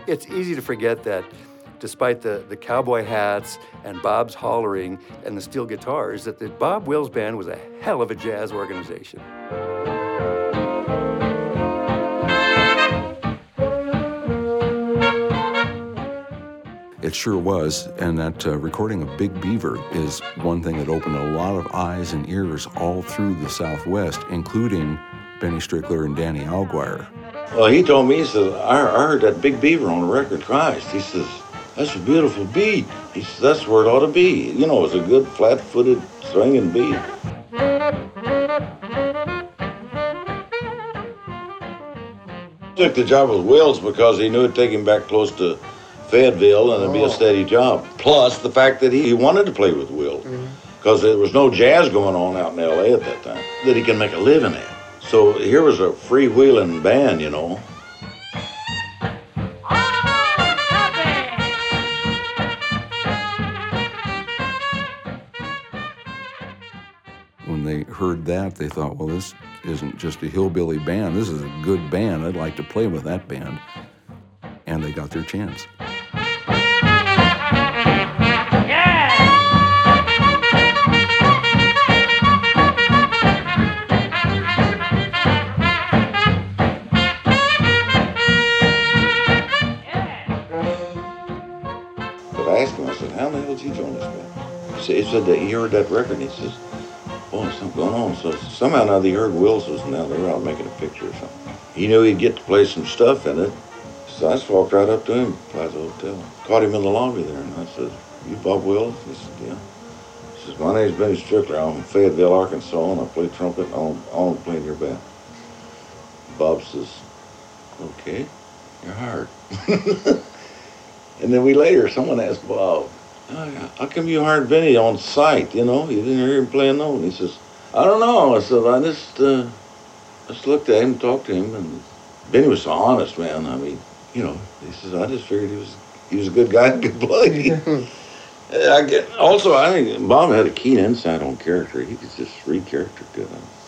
It's easy to forget that despite the cowboy hats and Bob's hollering and the steel guitars, that the Bob Wills Band was a hell of a jazz organization. It sure was, and that recording of Big Beaver is one thing that opened a lot of eyes and ears all through the Southwest, including Benny Strickler and Danny Alguire. Well, he told me, he says, I heard that Big Beaver on the record, Christ. He says, that's a beautiful beat. He says, that's where it ought to be. You know, it's a good flat-footed swinging beat. Took the job with Wills because he knew it'd take him back close to Fayetteville and it'd be a steady job. Plus the fact that he wanted to play with Wills because there was no jazz going on out in L.A. at that time that he can make a living at. So here was a freewheeling band, you know. When they heard that, they thought, well, this isn't just a hillbilly band. This is a good band. I'd like to play with that band. And they got their chance. But I asked him, I said, how the hell did you join this band? He said that he heard that record and he says, oh, there's something going on. So somehow now he heard Wills was now they were out making a picture or something. He knew he'd get to play some stuff in it. So I just walked right up to him, Plaza Hotel. Caught him in the lobby there and I said, you Bob Wills? He said, yeah. He says, my name's Benny Strickler. I'm from Fayetteville, Arkansas, and I play trumpet and I want to play in your band. Bob says, okay, you're hired. And then someone asked Bob, how come you hired Benny on site, you know? You didn't hear him playing no. And he says, I don't know. I said, I just looked at him, talked to him, and Benny was so honest, man. I mean, you know, he says, I just figured he was a good guy and could play. I think Bob had a keen insight on character. He could just read character good.